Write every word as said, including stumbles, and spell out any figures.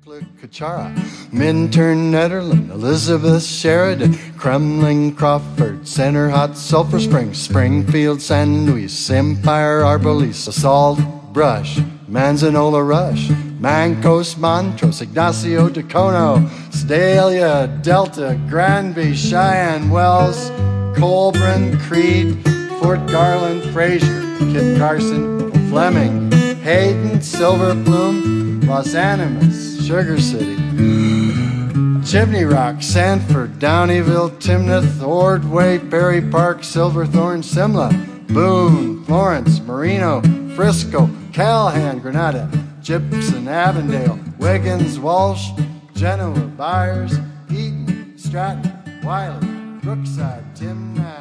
Kachara, Minturn, Nederland, Elizabeth, Sheridan, Kremling, Crawford, Center Hot, Sulphur Springs, Springfield, San Luis, Empire, Arbolis, Assault, Brush, Manzanola, Rush, Mancos, Montrose, Ignacio, Dacono, Sedalia, Delta, Granby, Cheyenne, Wells, Colburn, Creed, Fort Garland, Fraser, Kit Carson, Fleming, Hayden, Silver Plume, Los Animas, Sugar City, Chimney Rock, Sanford, Downeyville, Timnath, Ordway, Berry Park, Silverthorne, Simla, Boone, Florence, Marino, Frisco, Callahan, Grenada, Gibson, Avondale, Wiggins, Walsh, Genoa, Byers, Eaton, Stratton, Wiley, Brookside, Timnath.